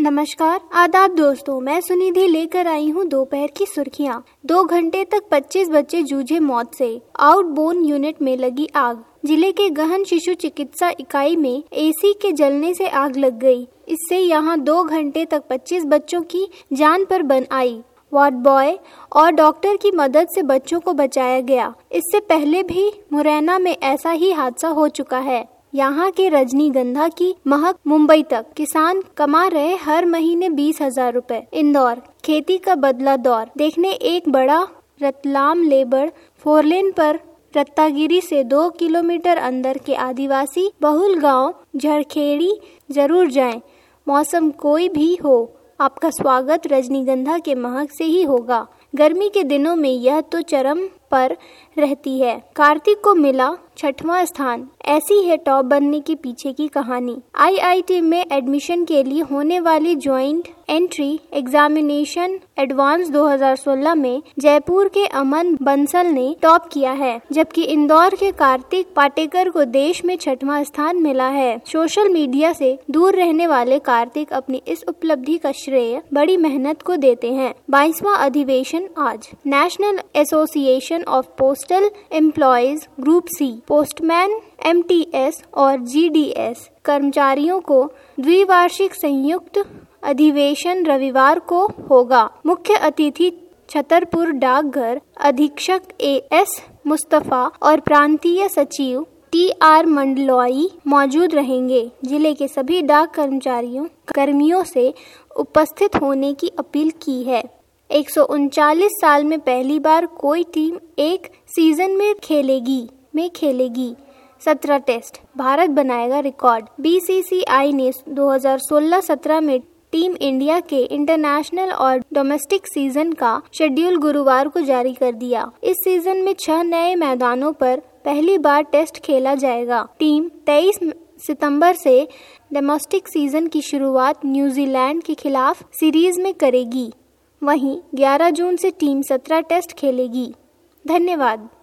नमस्कार, आदाब दोस्तों। मैं सुनिधि लेकर आई हूँ दोपहर की सुर्खियाँ। 2 घंटे तक 25 बच्चे जूझे मौत से, आउटबोर्न यूनिट में लगी आग। जिले के गहन शिशु चिकित्सा इकाई में एसी के जलने से आग लग गई। इससे यहाँ 2 घंटे तक 25 बच्चों की जान पर बन आई। वार्ड बॉय और डॉक्टर की मदद से बच्चों को बचाया गया। इससे पहले भी मुरैना में ऐसा ही हादसा हो चुका है। यहाँ के रजनीगंधा की महक मुंबई तक, किसान कमा रहे हर महीने 20,000 रुपए। इंदौर, खेती का बदला दौर देखने एक बड़ा रतलाम लेबर 4 लेन पर रत्तागिरी से 2 किलोमीटर अंदर के आदिवासी बहुल गांव झरखेड़ी जरूर जाएं। मौसम कोई भी हो, आपका स्वागत रजनीगंधा के महक से ही होगा। गर्मी के दिनों में यह तो चरम पर रहती है। कार्तिक को मिला 6वां स्थान, ऐसी है टॉप बनने के पीछे की कहानी। आईआईटी में एडमिशन के लिए होने वाली ज्वाइंट एंट्री एग्जामिनेशन एडवांस 2016 में जयपुर के अमन बंसल ने टॉप किया है, जबकि इंदौर के कार्तिक पाटेकर को देश में 6वां स्थान मिला है। सोशल मीडिया से दूर रहने वाले कार्तिक अपनी इस उपलब्धि का श्रेय बड़ी मेहनत को देते हैं। 22वां अधिवेशन आज। National association of postal employees group C, postman, MTS और जीडीएस कर्मचारियों को द्विवार्षिक संयुक्त अधिवेशन रविवार को होगा। मुख्य अतिथि छतरपुर डाकघर अधीक्षक एएस मुस्तफा और प्रांतीय सचिव टीआर मंडलोई मौजूद रहेंगे। जिले के सभी डाक कर्मियों से उपस्थित होने की अपील की है। 139 साल में पहली बार कोई टीम एक सीजन में खेलेगी। 17 टेस्ट, भारत बनाएगा रिकॉर्ड। बीसीसीआई ने 2016-17 में टीम इंडिया के इंटरनेशनल और डोमेस्टिक सीजन का शेड्यूल गुरुवार को जारी कर दिया। इस सीजन में 6 नए मैदानों पर पहली बार टेस्ट खेला जाएगा। टीम 23 सितंबर से डोमेस्टिक सीजन की शुरुआत न्यूजीलैंड के खिलाफ सीरीज में करेगी। वहीं 11 जून से टीम 17 टेस्ट खेलेगी। धन्यवाद।